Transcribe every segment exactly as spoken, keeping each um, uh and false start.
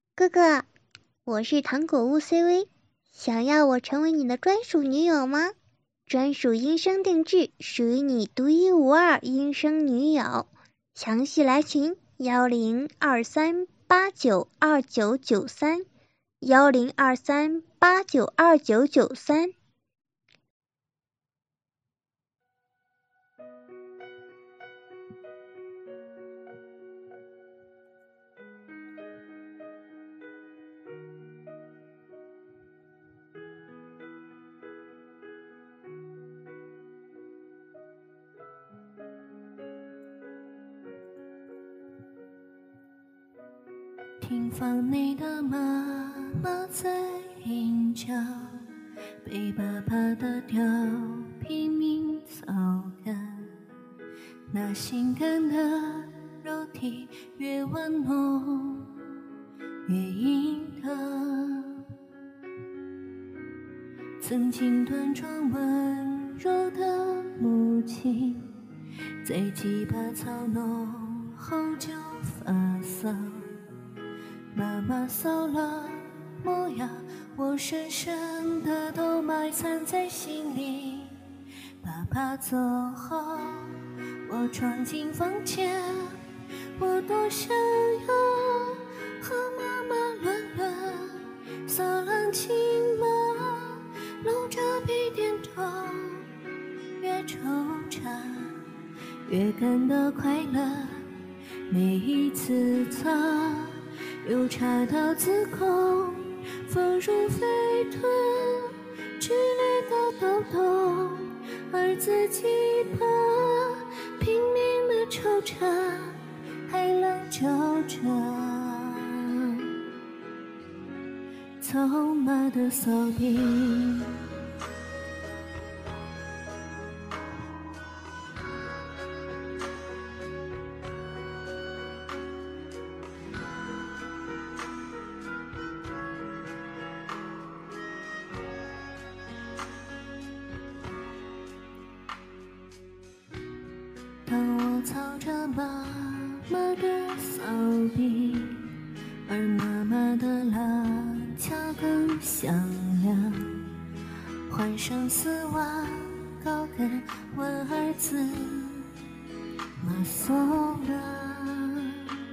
哥哥，我是糖果屋 C V，想要我成为你的专属女友吗？专属音声定制，属于你独一无二音声女友。详细来询幺零二三八九二九九三，幺零二三八九二九九三。 听房内的妈妈在吟叫，被爸爸的调拼命操干，那性感的肉体越玩弄越硬的，曾经端庄温柔的母亲，在鸡巴操弄后就发骚。妈妈扫了模样，我深深的都埋藏在心里。爸爸走后，我闯进房间，我多想要和妈妈乱伦，骚浪亲妈，搂着背点头，越惆怅越感到快乐，每一次擦又插到子宫，放入沸腾剧烈的抖动，而自己怕拼命的抽插，还冷叫着操妈的骚逼。当我操着妈妈的骚逼，而妈妈的浪叫更响亮，换上丝袜高跟，问儿子妈松了。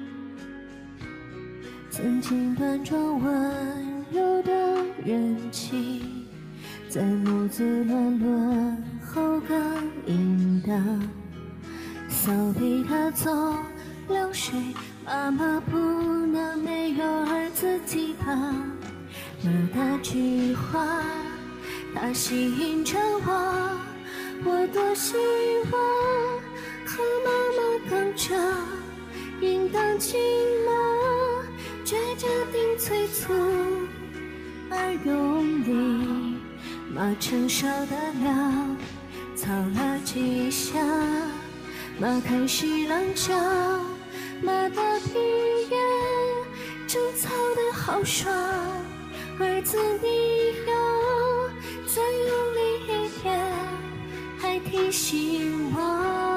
曾经端庄温柔的人气，在母子乱伦后更淫荡，骚逼他走流水，妈妈不能没有儿子鸡巴。那那句话，它吸引着我，我多希望和妈妈刚着，应当亲妈，倔着顶催促而用力，妈承受得了，操了几下。妈开始浪叫，妈的屁眼正操得好爽，儿子你要再用力一点，还提醒我，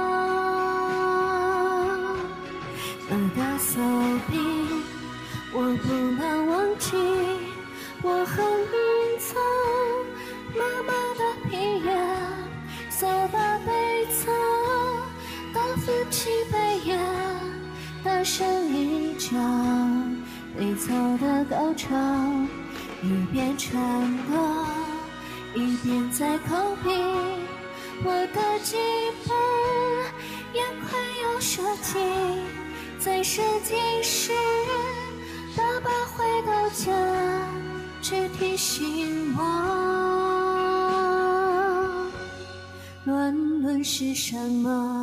妈的骚逼，我不能忘记，我很隐藏妈妈的屁眼，扫把被操到夫妻背眼，大声一叫，被操的高潮一边传播一边在口鼻，我的鸡巴也快要射精，在射精时爸爸回到家只提醒我，乱伦是什么。